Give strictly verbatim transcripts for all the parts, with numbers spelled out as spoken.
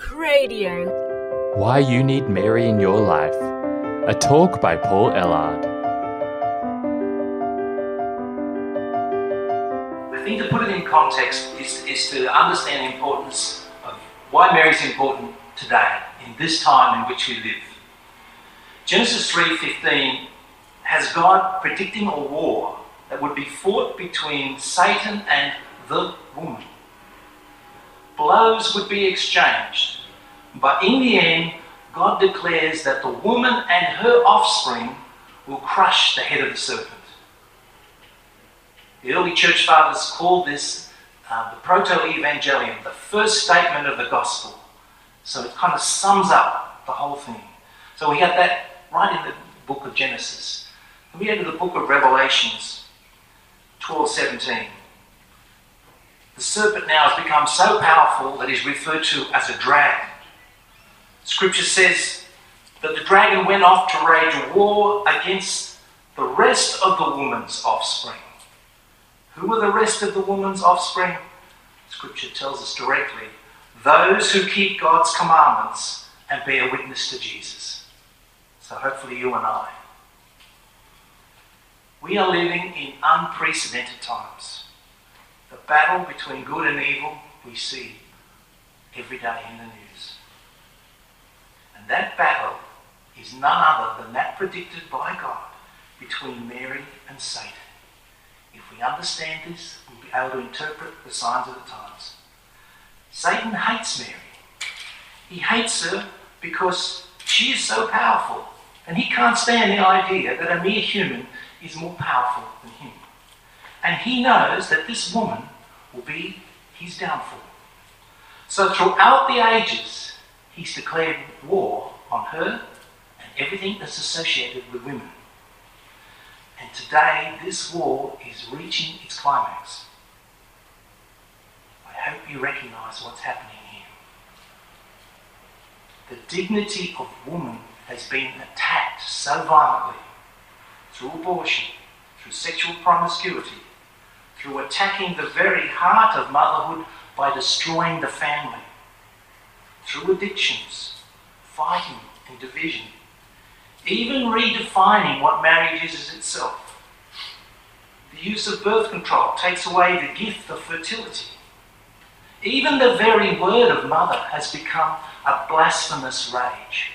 Talk Radio. Why You Need Mary in Your Life. A talk by Paul Ellard. I think to put it in context is, is to understand the importance of why Mary is important today, in this time in which we live. Genesis three fifteen has God predicting a war that would be fought between Satan and the woman. Blows would be exchanged, but in the end, God declares that the woman and her offspring will crush the head of the serpent. The early church fathers called this uh, the proto-evangelium, the first statement of the gospel. So it kind of sums up the whole thing. So we have that right in the book of Genesis. And we go to the book of Revelations, twelve seventeen. The serpent now has become so powerful that he's referred to as a dragon. Scripture says that the dragon went off to wage war against the rest of the woman's offspring. Who were the rest of the woman's offspring? Scripture tells us directly, those who keep God's commandments and bear witness to Jesus. So hopefully you and I. We are living in unprecedented times. The battle between good and evil we see every day in the news. And that battle is none other than that predicted by God between Mary and Satan. If we understand this, we'll be able to interpret the signs of the times. Satan hates Mary. He hates her because she is so powerful, and he can't stand the idea that a mere human is more powerful than him. And he knows that this woman will be his downfall. So throughout the ages, he's declared war on her and everything that's associated with women. And today, this war is reaching its climax. I hope you recognise what's happening here. The dignity of woman has been attacked so violently through abortion, through sexual promiscuity, through attacking the very heart of motherhood by destroying the family, through addictions, fighting and division, even redefining what marriage is itself. The use of birth control takes away the gift of fertility. Even the very word of mother has become a blasphemous rage.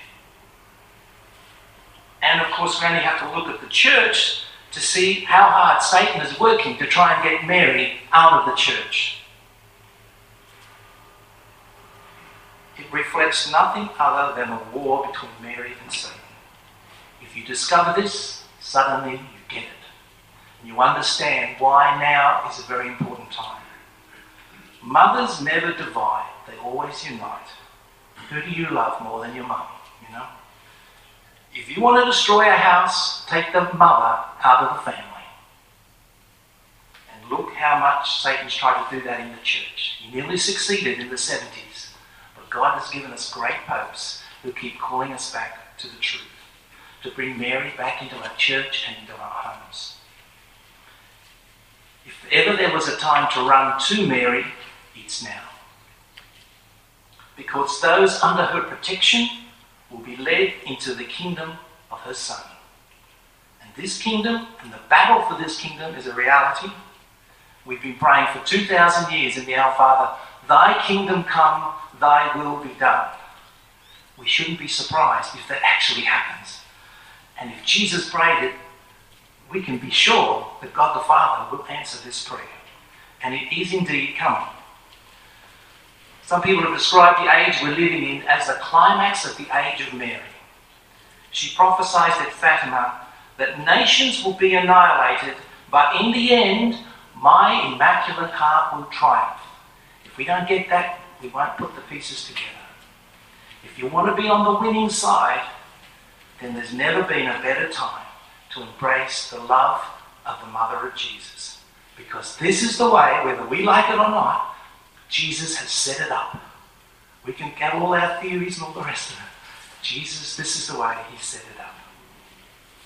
And of course, we only have to look at the church to see how hard Satan is working to try and get Mary out of the church. It reflects nothing other than a war between Mary and Satan. If you discover this, suddenly you get it. And you understand why now is a very important time. Mothers never divide, they always unite. Who do you love more than your mum, you know? If you want to destroy a house, take the mother out of the family. And look how much Satan's tried to do that in the church. He nearly succeeded in the seventies. But God has given us great popes who keep calling us back to the truth, to bring Mary back into our church and into our homes. If ever there was a time to run to Mary, it's now. Because those under her protection will be led into the kingdom of her Son. And this kingdom, and the battle for this kingdom, is a reality. We've been praying for two thousand years in the Our Father, thy kingdom come, thy will be done. We shouldn't be surprised if that actually happens. And if Jesus prayed it, we can be sure that God the Father will answer this prayer. And it is indeed coming. Some people have described the age we're living in as the climax of the age of Mary. She prophesied at Fatima that nations will be annihilated, but in the end, my immaculate heart will triumph. If we don't get that, we won't put the pieces together. If you want to be on the winning side, then there's never been a better time to embrace the love of the Mother of Jesus. Because this is the way, whether we like it or not, Jesus has set it up. We can get all our theories and all the rest of it. Jesus, this is the way he set it up.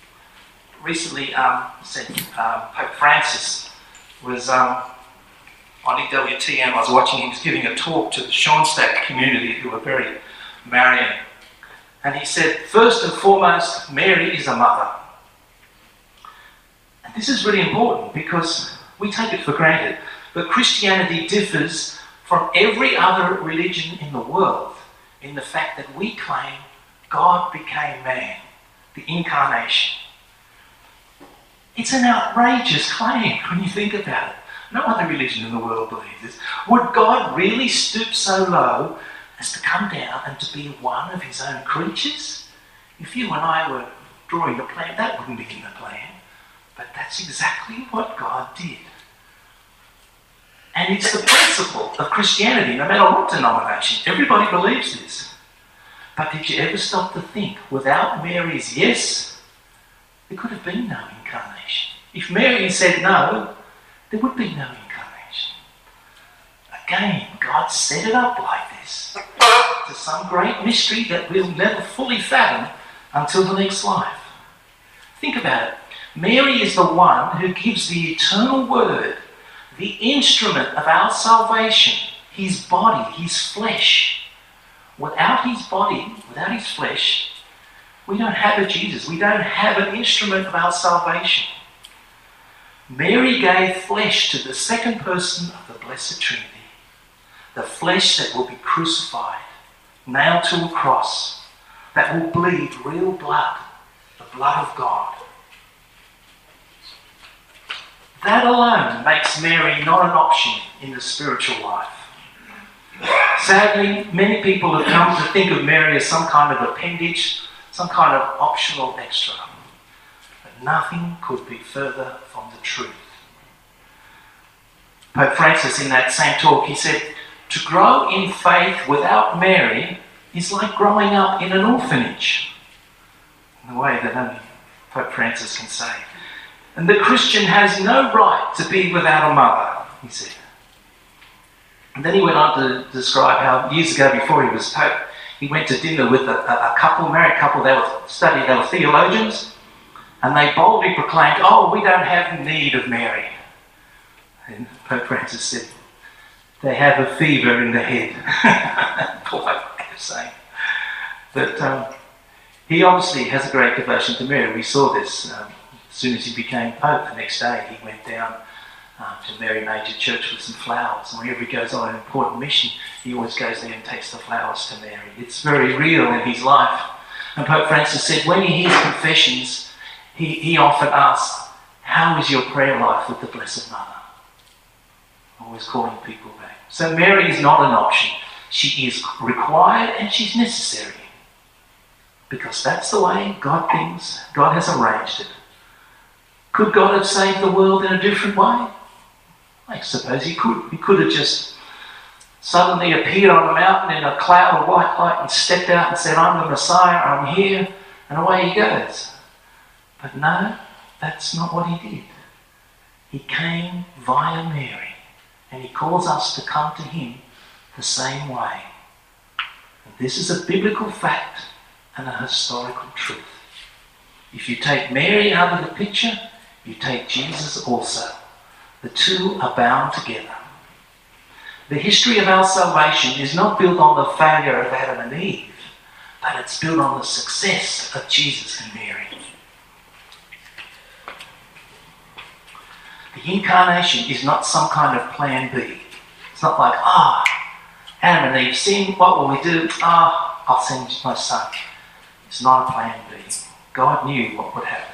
Recently, um, said, um, Pope Francis was um, on E W T N. I was watching him, he was giving a talk to the Schoenstatt community who were very Marian. And he said, first and foremost, Mary is a mother. And this is really important because we take it for granted. But Christianity differs from every other religion in the world in the fact that we claim God became man, the incarnation. It's an outrageous claim when you think about it. No other religion in the world believes this. Would God really stoop so low as to come down and to be one of his own creatures? If you and I were drawing a plan, that wouldn't be in the plan. But that's exactly what God did. And it's the principle of Christianity, no matter what denomination. Everybody believes this. But did you ever stop to think, without Mary's yes, there could have been no incarnation. If Mary said no, there would be no incarnation. Again, God set it up like this. To some great mystery that we'll never fully fathom until the next life. Think about it. Mary is the one who gives the eternal word, the instrument of our salvation, his body, his flesh. Without his body, without his flesh, we don't have a Jesus. We don't have an instrument of our salvation. Mary gave flesh to the second person of the Blessed Trinity. The flesh that will be crucified, nailed to a cross, that will bleed real blood, the blood of God. That alone makes Mary not an option in the spiritual life. Sadly, many people have come to think of Mary as some kind of appendage, some kind of optional extra. But nothing could be further from the truth. Pope Francis, in that same talk, he said, to grow in faith without Mary is like growing up in an orphanage. In the way that only Pope Francis can say. And the Christian has no right to be without a mother, he said. And then he went on to describe how years ago, before he was Pope, he went to dinner with a, a, a couple, married couple. They were studying, they were theologians, and they boldly proclaimed, "Oh, we don't have need of Mary." And Pope Francis said, "They have a fever in the head." Polite way of saying. But um, he obviously has a great devotion to Mary. We saw this um, as soon as he became Pope. The next day, he went down Uh, to Mary Major Church with some flowers, and whenever he goes on an important mission, he always goes there and takes the flowers to Mary. It's very real in his life. And Pope Francis said when he hears confessions, he, he often asks, "How is your prayer life with the Blessed Mother?" Always calling people back. So Mary is not an option. She is required and she's necessary. Because that's the way God thinks. God has arranged it. Could God have saved the world in a different way? I suppose he could. He could have just suddenly appeared on a mountain in a cloud of white light and stepped out and said, "I'm the Messiah, I'm here," and away he goes. But no, that's not what he did. He came via Mary, and he calls us to come to him the same way. And this is a biblical fact and a historical truth. If you take Mary out of the picture, you take Jesus also. The two are bound together. The history of our salvation is not built on the failure of Adam and Eve, but it's built on the success of Jesus and Mary. The incarnation is not some kind of plan B. It's not like, ah, oh, Adam and Eve sinned, what will we do? Ah, oh, I'll send my son. It's not a plan B. God knew what would happen.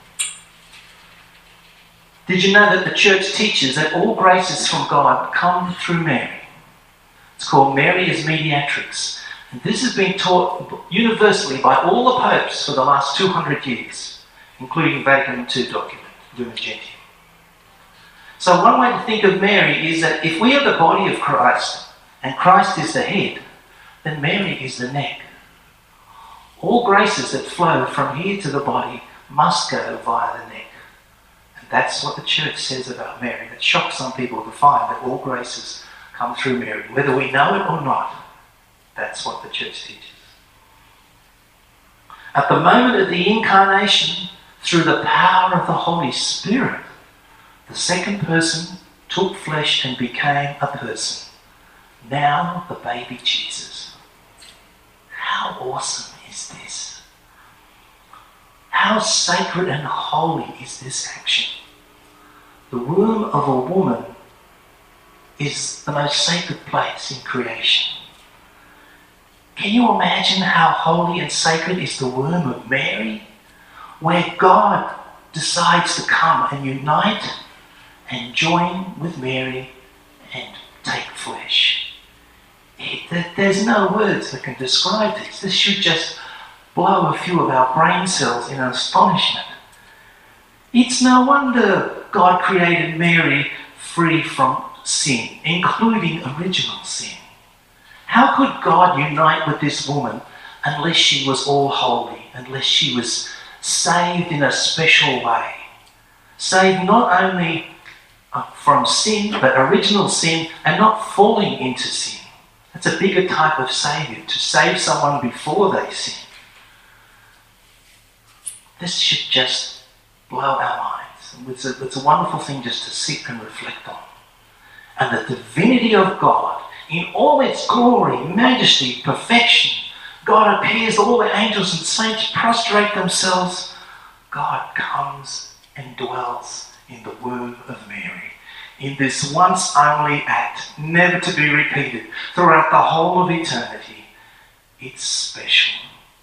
Did you know that the church teaches that all graces from God come through Mary? It's called Mary as Mediatrix. And this has been taught universally by all the popes for the last two hundred years, including Vatican two document, Lumen Gentium. So one way to think of Mary is that if we are the body of Christ, and Christ is the head, then Mary is the neck. All graces that flow from here to the body must go via the neck. And that's what the church says about Mary. It shocks some people to find that all graces come through Mary. Whether we know it or not, that's what the church teaches. At the moment of the incarnation, through the power of the Holy Spirit, the second person took flesh and became a person. Now the baby Jesus. How awesome is this? How sacred and holy is this action? The womb of a woman is the most sacred place in creation. Can you imagine how holy and sacred is the womb of Mary, where God decides to come and unite and join with Mary and take flesh? It, there's no words that can describe this. This should just blow a few of our brain cells in astonishment. It's no wonder God created Mary free from sin, including original sin. How could God unite with this woman unless she was all holy, unless she was saved in a special way? Saved not only from sin, but original sin, and not falling into sin. That's a bigger type of saviour, to save someone before they sin. This should just blow our minds. It's a, it's a wonderful thing just to sit and reflect on. And the divinity of God, in all its glory, majesty, perfection, God appears, all the angels and saints prostrate themselves. God comes and dwells in the womb of Mary, in this once only act, never to be repeated throughout the whole of eternity. It's special.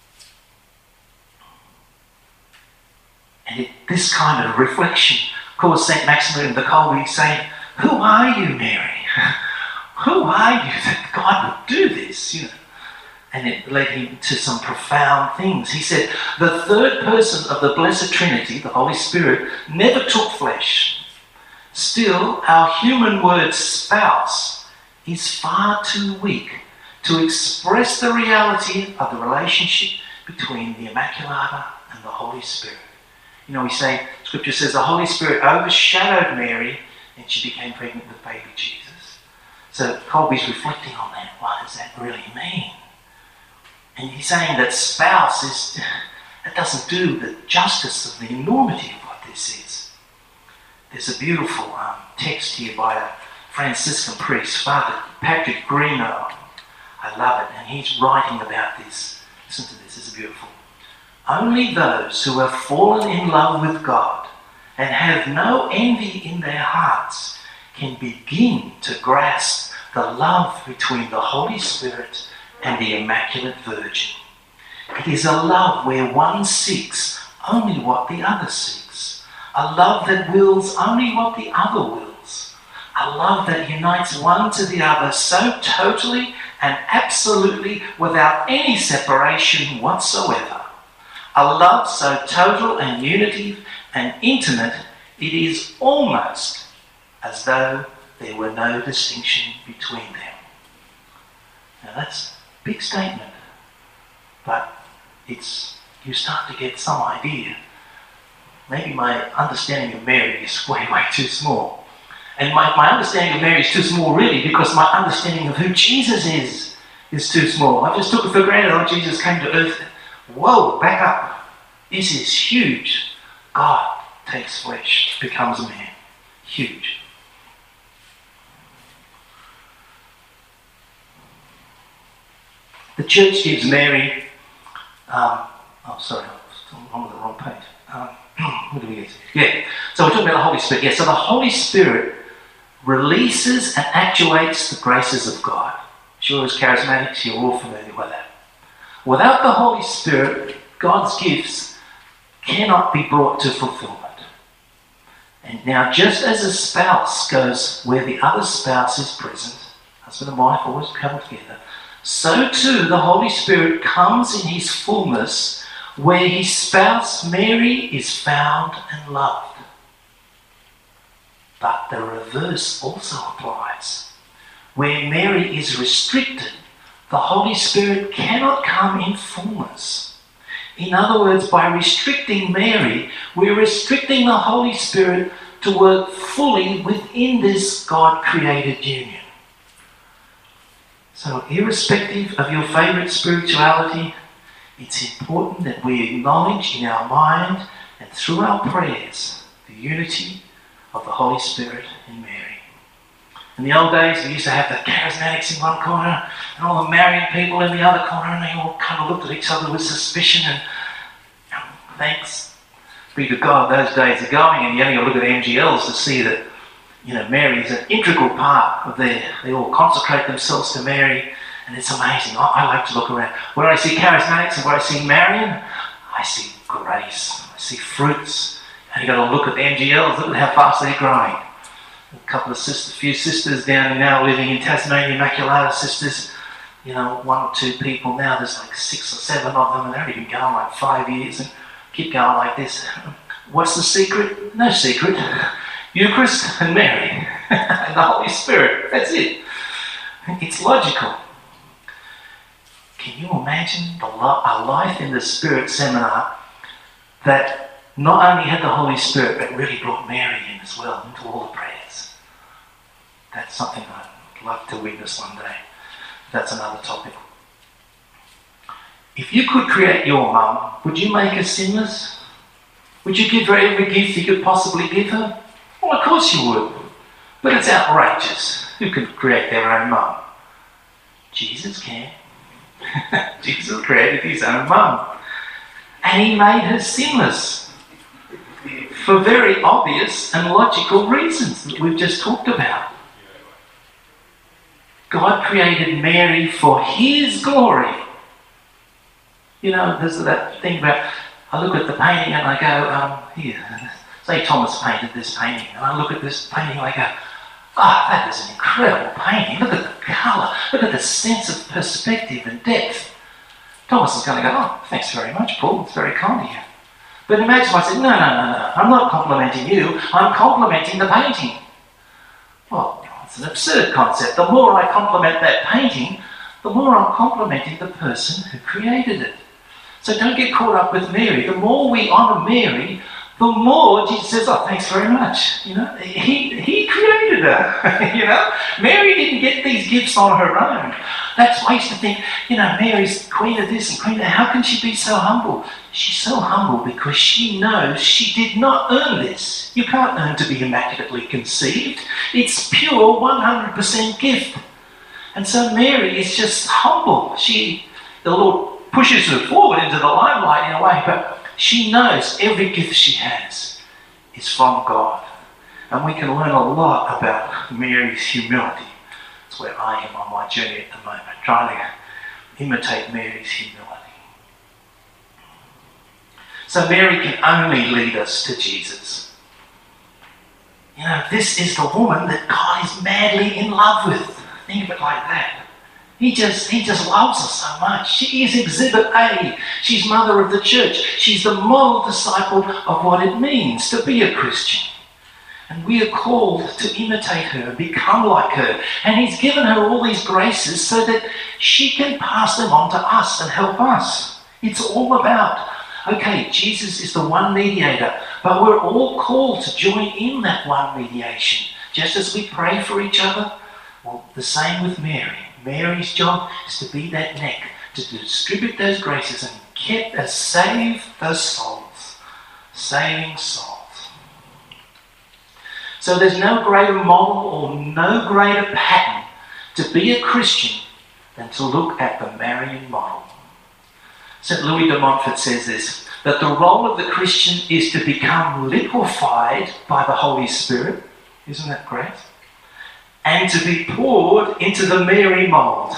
And it, this kind of reflection caused Saint Maximilian de Kolbe saying, "Who are you, Mary? Who are you that God would do this?" You know, and it led him to some profound things. He said, the third person of the Blessed Trinity, the Holy Spirit, never took flesh. Still, our human word spouse is far too weak to express the reality of the relationship between the Immaculata and the Holy Spirit. You know, we say, Scripture says the Holy Spirit overshadowed Mary and she became pregnant with baby Jesus. So Kolbe's reflecting on that. What does that really mean? And he's saying that spouse is, that doesn't do the justice of the enormity of what this is. There's a beautiful um, text here by a Franciscan priest, Father Patrick Greenough. I love it, and he's writing about this. Listen to this, it's beautiful. Only those who have fallen in love with God and have no envy in their hearts can begin to grasp the love between the Holy Spirit and the Immaculate Virgin. It is a love where one seeks only what the other seeks, a love that wills only what the other wills, a love that unites one to the other so totally and absolutely without any separation whatsoever. A love so total and unitive and intimate, it is almost as though there were no distinction between them. Now that's a big statement, but it's, you start to get some idea. Maybe my understanding of Mary is way, way too small. And my, my understanding of Mary is too small really because my understanding of who Jesus is is too small. I just took it for granted, oh, Jesus came to earth. Whoa, back up. This is huge. God takes flesh, becomes a man. Huge. The church gives Mary, um, oh sorry, I'm on the wrong page. Um, what do we get? Yeah, so we're talking about the Holy Spirit. Yeah, so the Holy Spirit releases and actuates the graces of God. Sure, as charismatics, you're all familiar with that. Without the Holy Spirit, God's gifts cannot be brought to fulfillment. And now, just as a spouse goes where the other spouse is present, husband and wife always come together, so too the Holy Spirit comes in his fullness where his spouse Mary is found and loved. But the reverse also applies. Where Mary is restricted, the Holy Spirit cannot come in fullness. In other words, by restricting Mary, we're restricting the Holy Spirit to work fully within this God-created union. So, irrespective of your favourite spirituality, it's important that we acknowledge in our mind and through our prayers the unity of the Holy Spirit in Mary. In the old days, we used to have the charismatics in one corner and all the married people in the other corner, and they all kind of looked at each other with suspicion. And, and thanks be to God, those days are going, and you only got to look at M G Ls to see that, you know, Mary is an integral part of their. They all consecrate themselves to Mary, and it's amazing. I, I like to look around. Where I see charismatics and where I see Marian, I see grace. I see fruits. And you've got to look at the M G Ls. Look at how fast they're growing. A couple of sisters, few sisters down now living in Tasmania, Immaculata sisters. You know, one or two people now. There's like six or seven of them, and they've been going like five years and keep going like this. What's the secret? No secret. Eucharist and Mary and the Holy Spirit. That's it. It's logical. Can you imagine the lo- a life in the Spirit seminar that not only had the Holy Spirit but really brought Mary in as well into all the prayers? That's something I'd love to witness one day. That's another topic. If you could create your mum, would you make her sinless? Would you give her every gift you could possibly give her? Well, of course you would. But it's outrageous. Who can create their own mum? Jesus can. Jesus created his own mum. And he made her sinless. For very obvious and logical reasons that we've just talked about. God created Mary for his glory. You know, there's that thing about, I look at the painting and I go, um, here, say Thomas painted this painting, and I look at this painting and I go, ah, oh, that is an incredible painting. Look at the colour, look at the sense of perspective and depth. Thomas is going to go, oh, thanks very much, Paul, it's very kind of you. But imagine if I said, no, no, no, no, I'm not complimenting you, I'm complimenting the painting. Well, it's an absurd concept. The more I compliment that painting, the more I'm complimenting the person who created it. So don't get caught up with Mary. The more we honour Mary, the more Jesus says, oh, thanks very much. You know, he, he created her. You know, Mary didn't get these gifts on her own. That's why I used to think, you know, Mary's queen of this and queen of that. How can she be so humble? She's so humble because she knows she did not earn this. You can't earn to be immaculately conceived. It's pure one hundred percent gift. And so Mary is just humble. She, the Lord pushes her forward into the limelight in a way, but she knows every gift she has is from God. And we can learn a lot about Mary's humility. That's where I am on my journey at the moment, trying to imitate Mary's humility. So Mary can only lead us to Jesus. You know, this is the woman that God is madly in love with. Think of it like that. He just, he just loves her so much. She is Exhibit A. She's mother of the church. She's the model disciple of what it means to be a Christian. And we are called to imitate her, become like her. And he's given her all these graces so that she can pass them on to us and help us. It's all about, okay, Jesus is the one mediator, but we're all called to join in that one mediation. Just as we pray for each other, well, the same with Mary. Mary's job is to be that neck, to distribute those graces and get uh, save those souls, saving souls. So there's no greater model or no greater pattern to be a Christian than to look at the Marian model. Saint Louis de Montfort says this, that the role of the Christian is to become liquefied by the Holy Spirit. Isn't that great? And to be poured into the Mary mould.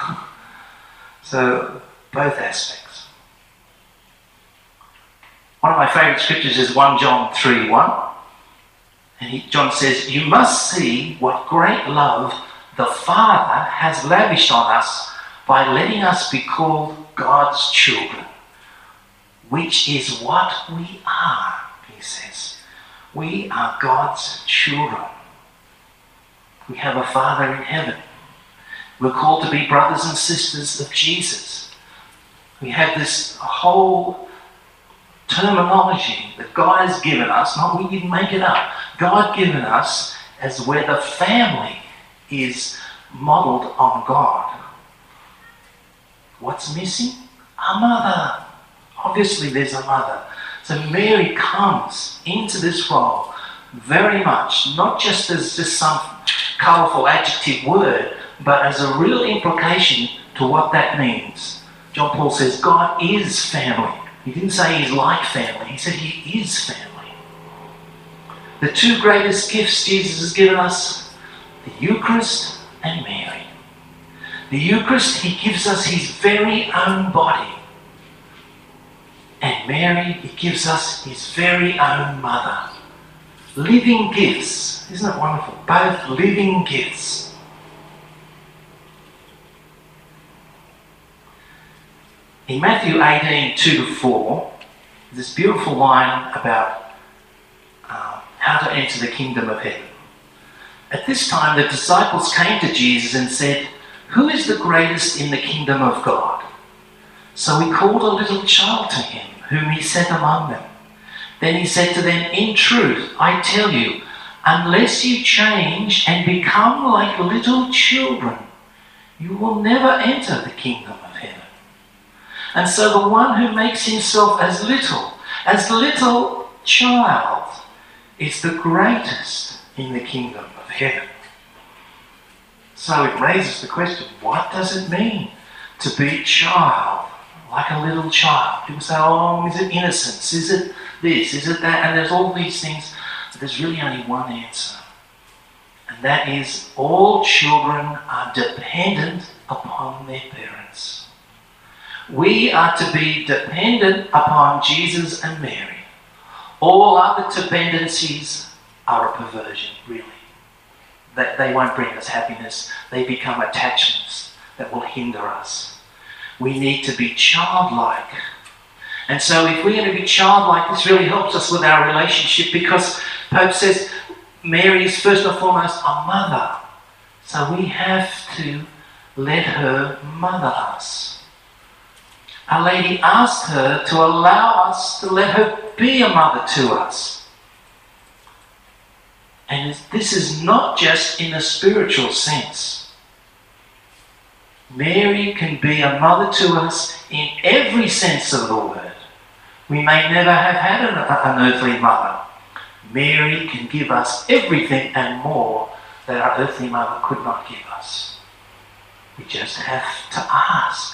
So, both aspects. One of my favourite scriptures is First John three one. And he, John says, you must see what great love the Father has lavished on us by letting us be called God's children, which is what we are, he says. We are God's children. We have a Father in heaven. We're called to be brothers and sisters of Jesus. We have this whole terminology that God has given us, not we didn't make it up, God given us as where the family is modelled on God. What's missing? A mother. Obviously there's a mother. So Mary comes into this role very much, not just as just some colourful adjective word, but as a real implication to what that means. John Paul says God is family. He didn't say he's like family. He said he is family. The two greatest gifts Jesus has given us, the Eucharist and Mary. The Eucharist, he gives us his very own body. And Mary, he gives us his very own mother. Living gifts. Isn't it wonderful? Both living gifts. In Matthew eighteen, two to four, there's this beautiful line about uh, how to enter the kingdom of heaven. At this time, the disciples came to Jesus and said, "Who is the greatest in the kingdom of God?" So he called a little child to him, whom he set among them. Then he said to them, "In truth, I tell you, unless you change and become like little children, you will never enter the kingdom of heaven. And so the one who makes himself as little, as little child, is the greatest in the kingdom of heaven." So it raises the question, what does it mean to be a child, like a little child? People say, oh, is it innocence? Is it this? Is it that? And there's all these things. But there's really only one answer. And that is, all children are dependent upon their parents. We are to be dependent upon Jesus and Mary. All other dependencies are a perversion, really. They, they won't bring us happiness. They become attachments that will hinder us. We need to be childlike. And so if we're going to be childlike, this really helps us with our relationship, because Pope says Mary is first and foremost a mother. So we have to let her mother us. Our Lady asked her to allow us to let her be a mother to us. And this is not just in a spiritual sense. Mary can be a mother to us in every sense of the word. We may never have had an, an earthly mother. Mary can give us everything and more that our earthly mother could not give us. We just have to ask.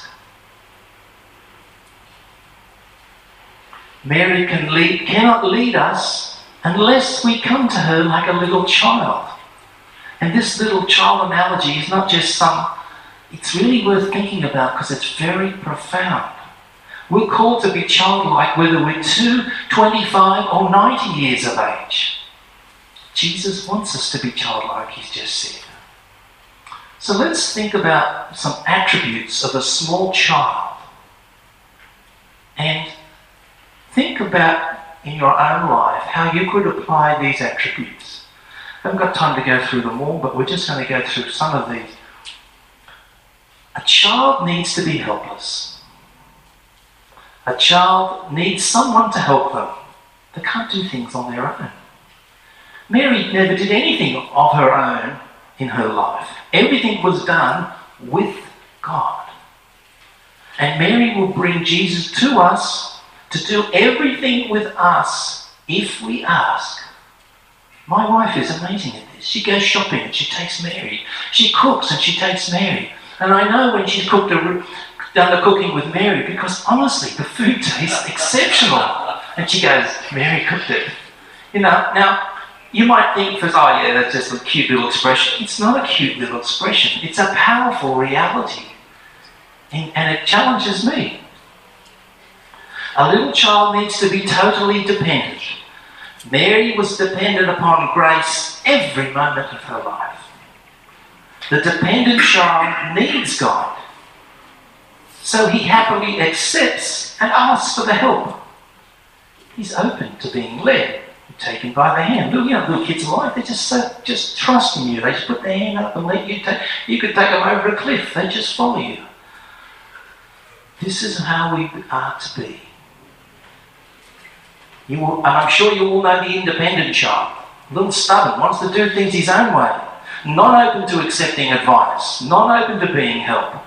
Mary can lead, cannot lead us unless we come to her like a little child. And this little child analogy is not just some, it's really worth thinking about because it's very profound. We're called to be childlike whether we're two, twenty-five or ninety years of age. Jesus wants us to be childlike, he's just said. So let's think about some attributes of a small child. And think about in your own life how you could apply these attributes. I haven't got time to go through them all, but we're just going to go through some of these. A child needs to be helpless. A child needs someone to help them. They can't do things on their own. Mary never did anything of her own in her life. Everything was done with God. And Mary will bring Jesus to us to do everything with us if we ask. My wife is amazing at this. She goes shopping and she takes Mary. She cooks and she takes Mary. And I know when she's cooked a, done the cooking with Mary, because honestly, the food tastes exceptional. And she goes, Mary cooked it. You know, now, you might think, first, oh yeah, that's just a cute little expression. It's not a cute little expression. It's a powerful reality. And, and it challenges me. A little child needs to be totally dependent. Mary was dependent upon grace every moment of her life. The dependent child needs God. So he happily accepts and asks for the help. He's open to being led, taken by the hand. Little, you know, little kids are like, they just so, just trust in you. They just put their hand up and let you take. You could take them over a cliff. They just follow you. This is how we are to be. You will, and I'm sure you all know the independent child. A little stubborn, wants to do things his own way. Not open to accepting advice. Not open to being helped.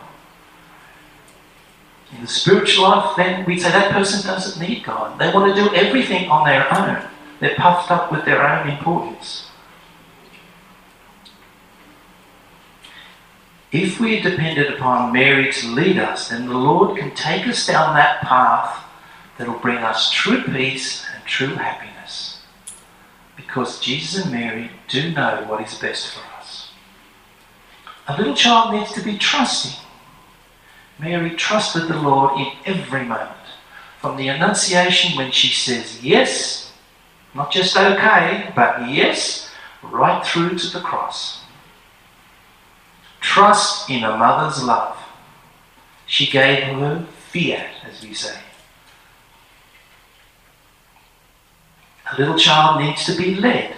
In the spiritual life, then we'd say that person doesn't need God. They want to do everything on their own. They're puffed up with their own importance. If we are dependent upon Mary to lead us, then the Lord can take us down that path that will bring us true peace and true happiness. Because Jesus and Mary do know what is best for us. A little child needs to be trusting. Mary trusted the Lord in every moment. From the Annunciation, when she says yes, not just okay, but yes, right through to the cross. Trust in a mother's love. She gave her fiat, as we say. A little child needs to be led.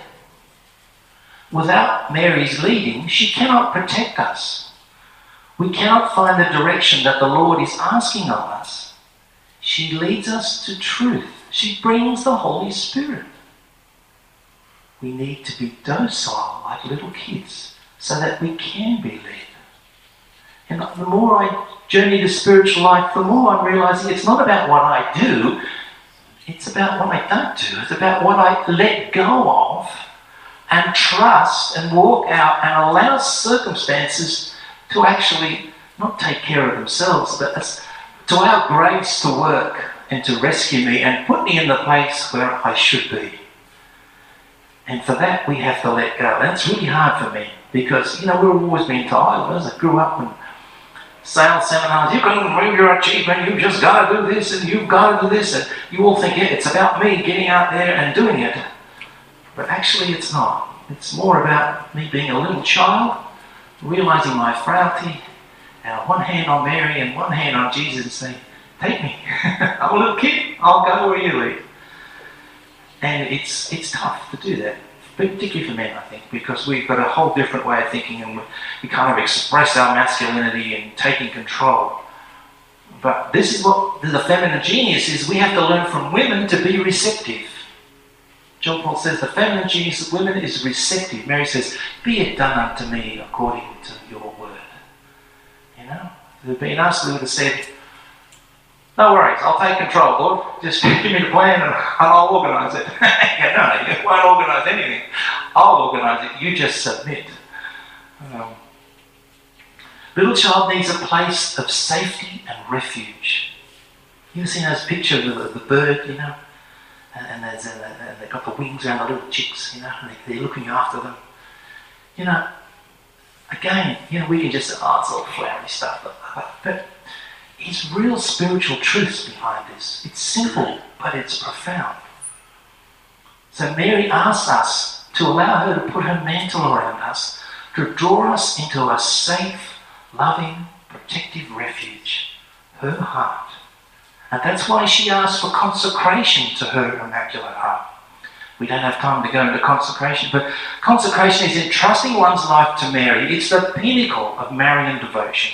Without Mary's leading, she cannot protect us. We cannot find the direction that the Lord is asking of us. She leads us to truth. She brings the Holy Spirit. We need to be docile like little kids so that we can be led. And the more I journey to spiritual life, the more I'm realizing it's not about what I do, it's about what I don't do. It's about what I let go of and trust and walk out and allow circumstances to actually not take care of themselves, but to allow grace to work and to rescue me and put me in the place where I should be. And for that, we have to let go. And it's really hard for me because, you know, we've always been told, as I grew up in sales seminars, you can bring your achievement, you've just got to do this and you've got to do this. And you all think, yeah, it's about me getting out there and doing it. But actually, it's not. It's more about me being a little child, realizing my frailty, and one hand on Mary and one hand on Jesus and say, take me. I'm a little kid. I'll go where you lead. And it's it's tough to do that, particularly for men, I think, because we've got a whole different way of thinking and we, we kind of express our masculinity and taking control. But this is what the feminine genius is. We have to learn from women to be receptive. John Paul says the feminine genius of women is receptive. Mary says, be it done unto me according to your word. You know, if it had been us, we would have said, no worries, I'll take control, Lord. Just give me the plan and I'll organise it. Yeah, no, no, you won't organise anything. I'll organise it. You just submit. Um, little child needs a place of safety and refuge. You ever seen those pictures of the, the bird, you know? And, and, there's, uh, and they've got the wings around the little chicks, you know, and they, they're looking after them. You know, again, you know, we can just say, oh, it's all flowery stuff. But, but it's real spiritual truths behind this. It's simple, but it's profound. So Mary asks us to allow her to put her mantle around us, to draw us into a safe, loving, protective refuge, her heart. And that's why she asks for consecration to her Immaculate Heart. We don't have time to go into consecration, but consecration is entrusting one's life to Mary. It's the pinnacle of Marian devotion.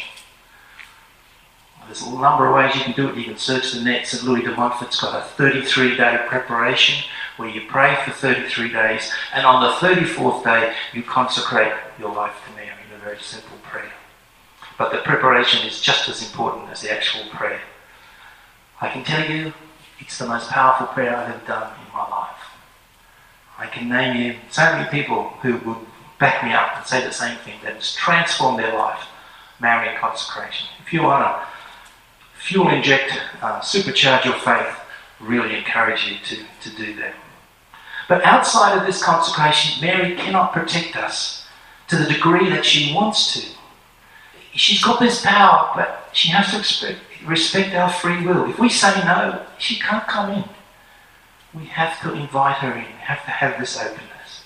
There's a number of ways you can do it. You can search the net. Saint Louis de Montfort's got a thirty-three day preparation where you pray for thirty-three days, and on the thirty-fourth day you consecrate your life to Mary in a very simple prayer. But the preparation is just as important as the actual prayer. I can tell you, it's the most powerful prayer I've ever done in my life. I can name you so many people who would back me up and say the same thing, that it's transformed their life, Marian consecration. If you want to fuel inject, uh, supercharge your faith, really encourage you to, to do that. But outside of this consecration, Mary cannot protect us to the degree that she wants to. She's got this power, but she has to expect, respect our free will. If we say no, she can't come in. We have to invite her in. We have to have this openness.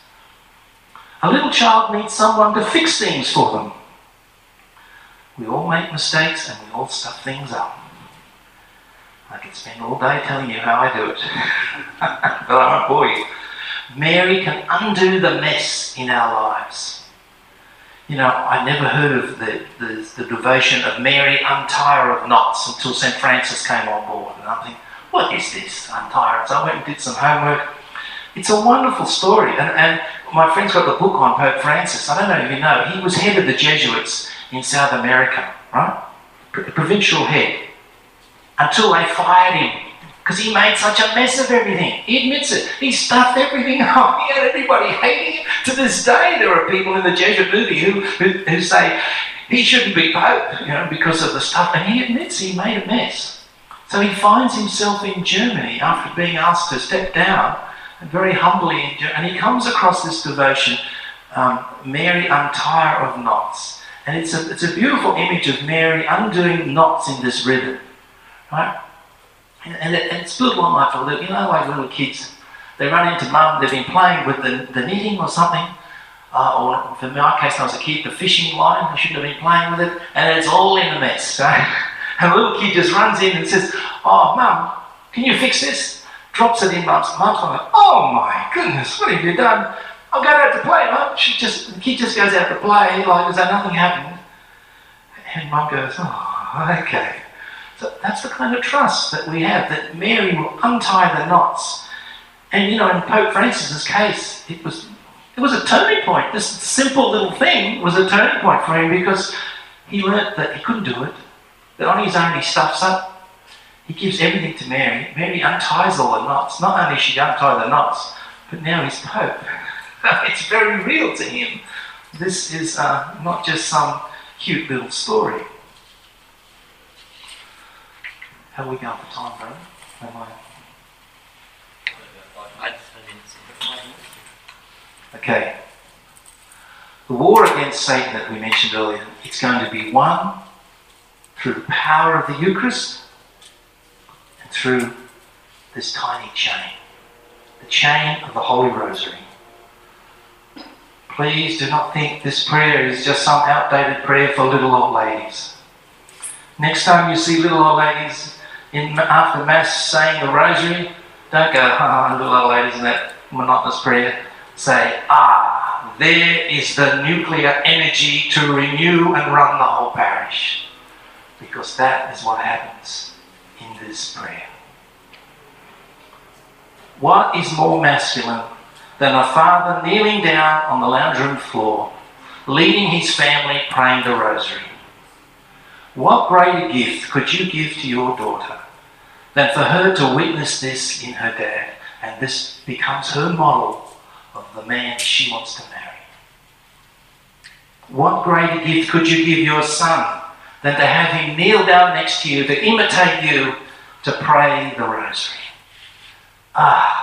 A little child needs someone to fix things for them. We all make mistakes and we all stuff things up. I could spend all day telling you how I do it, but I won't bore you. Mary can undo the mess in our lives. You know, I never heard of the, the, the devotion of Mary, untie her of knots, until Saint Francis came on board. And I'm thinking, what is this, untie her? So I went and did some homework. It's a wonderful story. And, and my friend's got the book on Pope Francis. I don't know if you know. He was head of the Jesuits in South America, right? Pro- provincial head. Until they fired him. Because he made such a mess of everything. He admits it. He stuffed everything up. He had everybody hating him. To this day, there are people in the Jesuit movie who, who, who say, he shouldn't be Pope, you know, because of the stuff. And he admits he made a mess. So he finds himself in Germany after being asked to step down, and very humbly, in Ger- and he comes across this devotion, um, Mary Untie Her of Knots. And it's a, it's a beautiful image of Mary undoing knots in this ribbon, right? And, and, it, and it's built on like a little, you know, like little kids. They run into mum, they've been playing with the, the knitting or something, uh, or for my case when I was a kid, the fishing line, I shouldn't have been playing with it, and it's all in a mess, right? And the little kid just runs in and says, oh, mum, can you fix this? Drops it in mum's, mum's like, oh my goodness, what have you done? I'll go out to play, mum. She just, the kid just goes out to play like as though nothing happened. And mum goes, oh, okay. So that's the kind of trust that we have, that Mary will untie the knots. And you know, in Pope Francis's case, it was it was a turning point. This simple little thing was a turning point for him, because he learnt that he couldn't do it, that on his own he stuffs up. He gives everything to Mary. Mary unties all the knots. Not only she untie the knots, but now he's Pope. It's very real to him. This is uh, not just some cute little story. How are we going for time, brother? Am I... Okay. The war against Satan that we mentioned earlier, it's going to be won through the power of the Eucharist and through this tiny chain, the chain of the Holy Rosary. Please do not think this prayer is just some outdated prayer for little old ladies. Next time you see little old ladies in after Mass saying the Rosary, don't go, ah, little old ladies in that monotonous prayer. Say, ah, there is the nuclear energy to renew and run the whole parish. Because that is what happens in this prayer. What is more masculine than a father kneeling down on the lounge room floor, leading his family praying the Rosary? What greater gift could you give to your daughter than for her to witness this in her dad, and this becomes her model of the man she wants to marry? What greater gift could you give your son than to have him kneel down next to you, to imitate you, to pray the Rosary? Ah,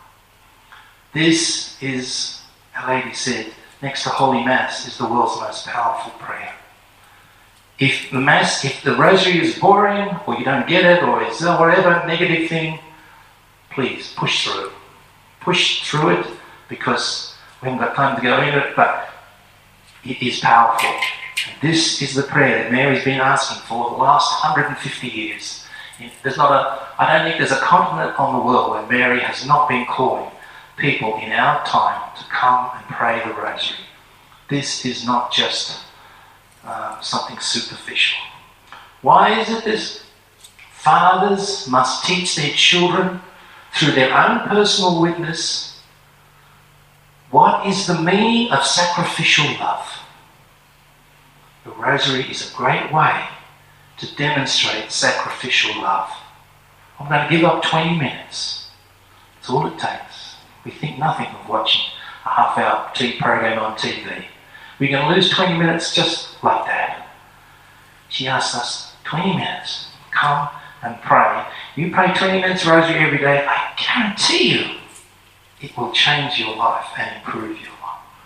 this is, Our Lady said, next to Holy Mass, is the world's most powerful prayer. If the Mass, if the Rosary is boring, or you don't get it, or it's whatever negative thing, please push through it. Push through it, because we haven't got time to go into it, but it is powerful. And this is the prayer that Mary's been asking for the last one hundred fifty years. There's not a, I don't think there's a continent on the world where Mary has not been calling people in our time to come and pray the Rosary. This is not just uh, something superficial. Why is it this? Fathers must teach their children through their own personal witness what is the meaning of sacrificial love. The Rosary is a great way to demonstrate sacrificial love. I'm going to give up twenty minutes. That's all it takes. We think nothing of watching a half-hour T V program on T V. We're going to lose twenty minutes just like that. She asked us, twenty minutes, come and pray. You pray twenty minutes Rosary every day, I guarantee you it will change your life and improve your life.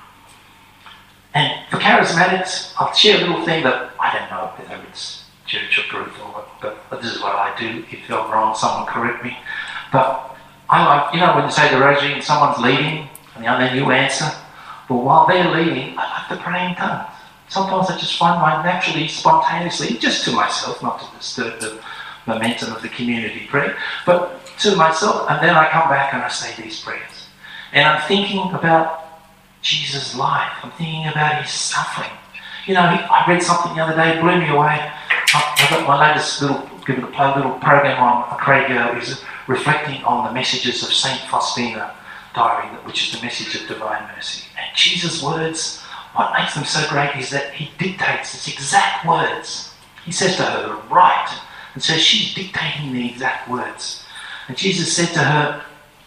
And for charismatics, I'll share a little thing that I don't know whether it's church approved or what, but, but this is what I do. If I'm wrong, someone correct me. But I like, you know, when you say the Rosary and someone's leading, and then you answer, but while they're leading, I like to pray in tongues. Sometimes I just find my naturally, spontaneously, just to myself, not to disturb the momentum of the community prayer, but to myself, and then I come back and I say these prayers. And I'm thinking about Jesus' life. I'm thinking about his suffering. You know, I read something the other day, blew me away. I've got my latest little, give it a play, little program on Craig uh, is reflecting on the messages of Saint Faustina Diary, which is the message of divine mercy. And Jesus' words, what makes them so great is that he dictates its exact words. He says to her, write. And so she's dictating the exact words. And Jesus said to her,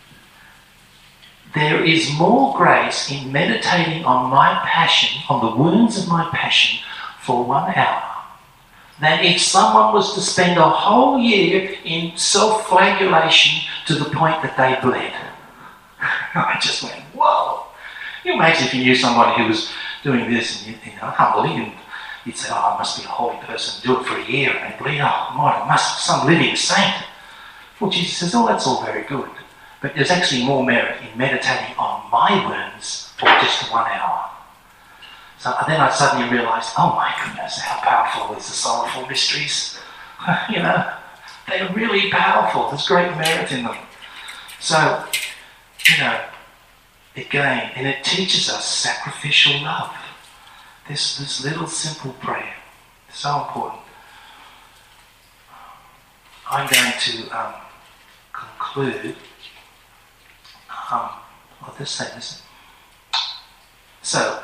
there is more grace in meditating on my passion, on the wounds of my passion, for one hour than if someone was to spend a whole year in self-flagellation to the point that they bled. I just went, whoa. Can you imagine if you knew somebody who was doing this and you, you know, humbly, and you'd say, oh, I must be a holy person, do it for a year and bleed, oh, my, I must be some living saint. Well, Jesus says, oh, that's all very good, but there's actually more merit in meditating on my wounds for just one hour. So then I suddenly realised, oh my goodness, how powerful is the sorrowful mysteries. You know, they're really powerful. There's great merit in them. So, you know, again, and it teaches us sacrificial love. This, this little simple prayer, so important. I'm going to um, conclude. Um, I'll just say this. So,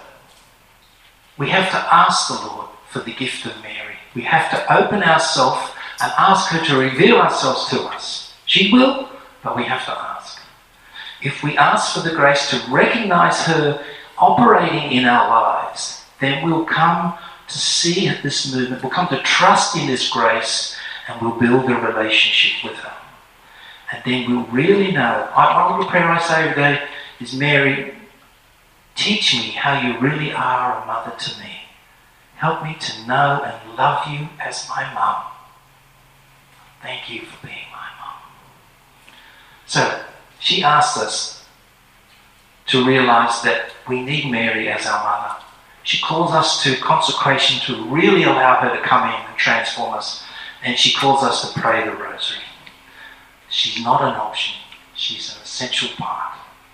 we have to ask the Lord for the gift of Mary. We have to open ourselves and ask her to reveal ourselves to us. She will, but we have to ask. If we ask for the grace to recognise her operating in our lives, then we'll come to see this movement, we'll come to trust in this grace, and we'll build a relationship with her. And then we'll really know. One little prayer I say every day is, Mary, teach me how you really are a mother to me. Help me to know and love you as my mum. Thank you for being my mum. So, she asked us to realise that we need Mary as our mother. She calls us to consecration to really allow her to come in and transform us. And she calls us to pray the rosary. She's not an option. She's an essential part.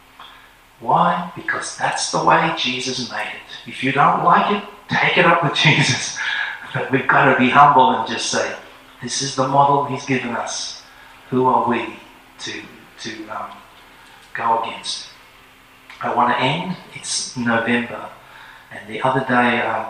Why? Because that's the way Jesus made it. If you don't like it, take it up with Jesus. But we've got to be humble and just say, this is the model he's given us. Who are we to, to um, go against? I want to end. It's November. And the other day, um,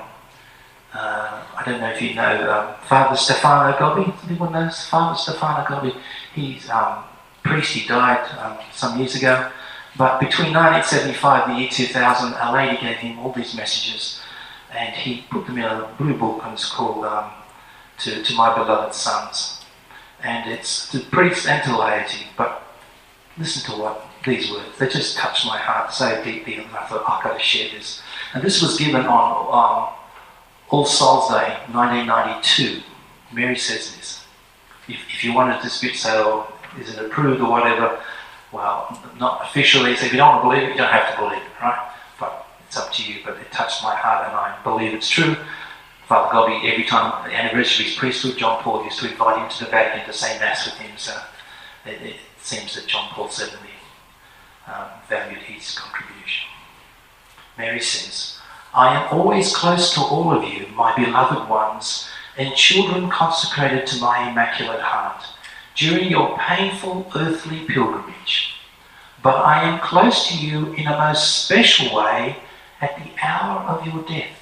uh, I don't know if you know um, Father Stefano Gobbi. Anyone knows Father Stefano Gobbi? He's um, priest. He died um, some years ago. But between nineteen seventy-five and the year two thousand, a lady gave him all these messages, and he put them in a blue book, and it's called um, to, to My Beloved Sons. And it's to priests and to laity, but listen to what these words, they just touched my heart so deeply, and I thought, oh, I've got to share this. And this was given on um, All Souls Day, nineteen ninety-two. Mary says this. If, if you wanted to dispute, say, oh, is it approved or whatever, well, not officially, so if you don't want to believe it, you don't have to believe it, right? But it's up to you, but it touched my heart and I believe it's true. Father Gobbi, every time the anniversary of his priesthood, John Paul used to invite him to the Vatican to say Mass with him, so it, it seems that John Paul certainly um, valued his contribution. Mary says, I am always close to all of you, my beloved ones, and children consecrated to my Immaculate Heart, during your painful earthly pilgrimage. But I am close to you in a most special way at the hour of your death.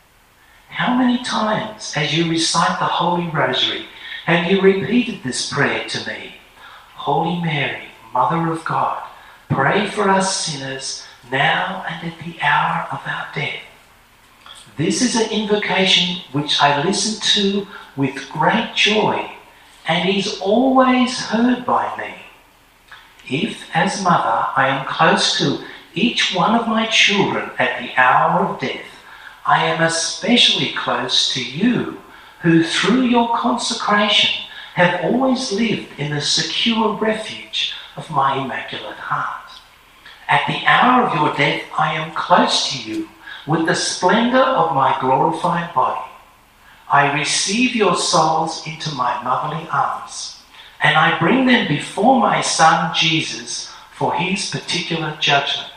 How many times, as you recite the Holy Rosary, have you repeated this prayer to me? Holy Mary, Mother of God, pray for us sinners now and at the hour of our death. This is an invocation which I listen to with great joy, and is always heard by me. If, as mother, I am close to each one of my children at the hour of death, I am especially close to you, who through your consecration have always lived in the secure refuge of my Immaculate Heart. At the hour of your death, I am close to you with the splendour of my glorified body. I receive your souls into my motherly arms, and I bring them before my Son Jesus for his particular judgment.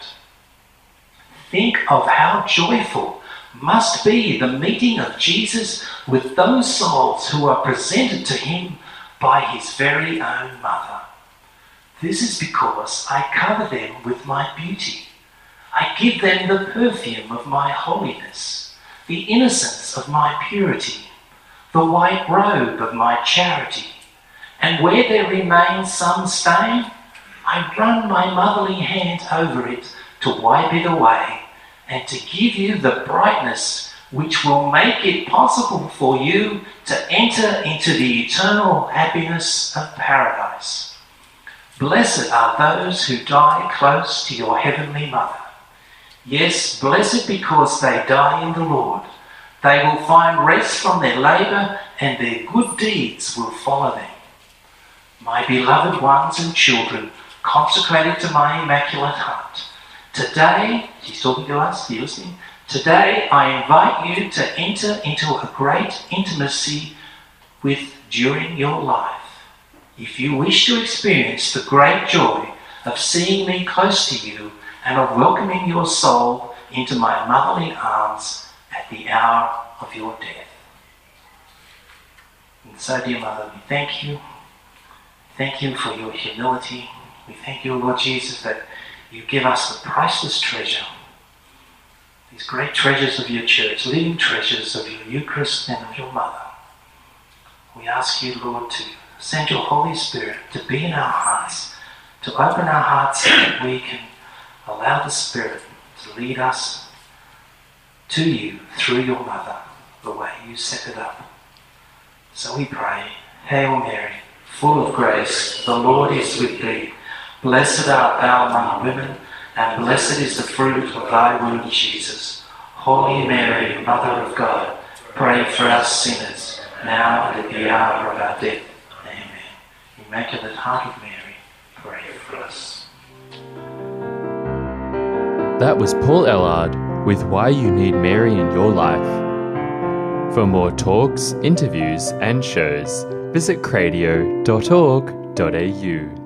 Think of how joyful must be the meeting of Jesus with those souls who are presented to him by his very own mother. This is because I cover them with my beauty. I give them the perfume of my holiness, the innocence of my purity, the white robe of my charity, and where there remains some stain, I run my motherly hand over it to wipe it away and to give you the brightness which will make it possible for you to enter into the eternal happiness of paradise. Blessed are those who die close to your heavenly mother. Yes, blessed because they die in the Lord. They will find rest from their labour, and their good deeds will follow them. My beloved ones and children, consecrated to my Immaculate Heart, today, she's talking to us, you listening? Today I invite you to enter into a great intimacy with during your life. If you wish to experience the great joy of seeing me close to you and of welcoming your soul into my motherly arms at the hour of your death. And so, dear Mother, we thank you. Thank you for your humility. We thank you, Lord Jesus, that you give us the priceless treasure, these great treasures of your church, living treasures of your Eucharist and of your Mother. We ask you, Lord, to send your Holy Spirit to be in our hearts, to open our hearts so that we can allow the Spirit to lead us to you through your Mother, the way you set it up. So we pray, Hail Mary, full of grace, the Lord is with thee. Blessed art thou among women, and blessed is the fruit of thy womb, Jesus. Holy Mary, Mother of God, pray for us sinners, now and at the hour of our death. Amen. Immaculate Heart of Mary, pray for us. That was Paul Ellard with Why You Need Mary in Your Life. For more talks, interviews and shows, visit cradio dot org dot a u.